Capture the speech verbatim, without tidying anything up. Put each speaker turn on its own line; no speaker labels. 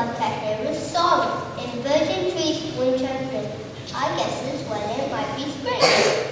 about that river's song. In virgin trees, wind chimes ring. I guess well it might be spring.